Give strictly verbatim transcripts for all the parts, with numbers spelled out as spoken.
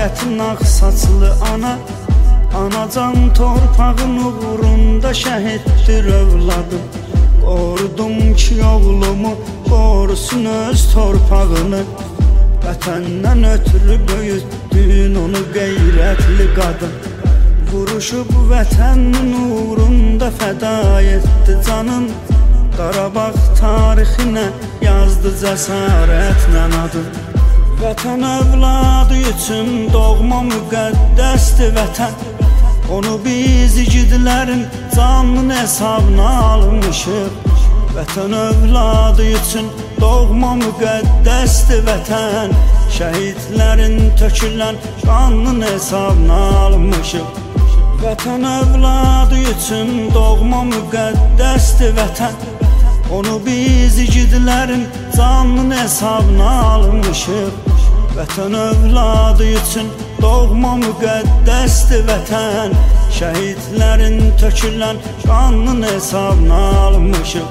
qeyrətin ağ saçlı ana, anacan torpağın uğrunda şəhiddir övladım. Qorudum ki oğlumu qorusun öz torpağını, vətəndən ötürü böyütdün onu qeyrətli qadın. Vuruşub vətənin uğrunda fəda etdi canın, Qarabağ tarixinə yazdı cəsarətlə adın. Vətən övladı üçün doğma müqəddəsdir vətən, onu biz igidlərin canının hesabına almışıq. Vətən övladı üçün doğma müqəddəsdir vətən, şəhidlərin tökülən qanının hesabına almışıq. Vətən övladı üçün doğma müqəddəsdir vətən, onu biz igidlərin canının hesabına almışıq. Vətən övladı üçün doğma müqəddəsdir vətən, şəhidlərin tökülən qanının hesabına almışıq.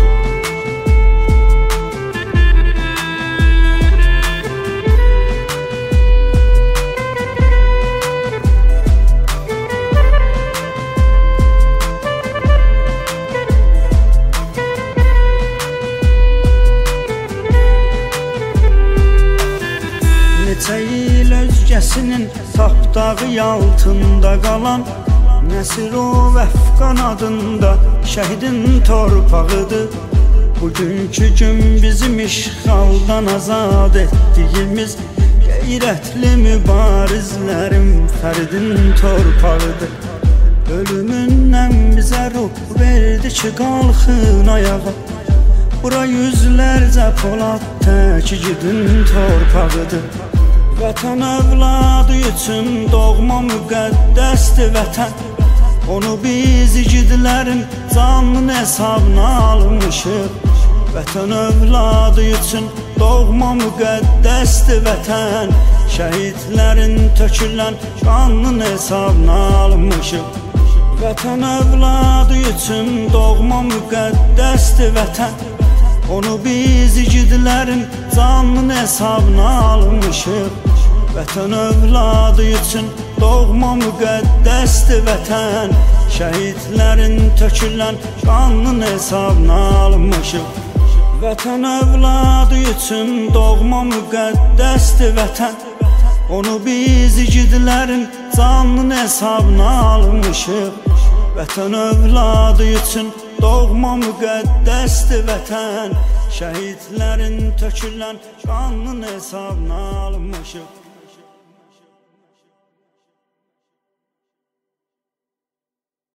Neçə il özgəsinin tapdağı altında qalan Nəsirov Əfqan adında şəhidin torpağıdır. Bugünkü gün bizim işğaldan azad etdiyimiz qeyrətli mübarizlərin fərdin torpağıdır. Ölümündən bizə ruh verdi ki qalxın ayağa, bura yüzlərcə polad tək igidin torpağıdır. Vətən övladı üçün doğma müqəddəsdir vətən, onu biz igidlərin canının hesabına almışıq. Vətən övladı üçün doğma müqəddəsdir vətən, şəhidlərin tökülən qanının hesabına almışıq. Vətən övladı üçün doğma müqəddəsdir vətən, onu biz igidlərin canının hesabına almışıq. Vətən övladı üçün doğma müqəddəsdir vətən, şəhidlərin tökülən qanının hesabına almışıq. Vətən övladı üçün doğma müqəddəsdir vətən, onu biz igidlərin canının hesabına almışıq. Vətən övladı üçün doğma müqəddəsdir vətən, şəhidlərin tökülən qanının hesabına almışıq.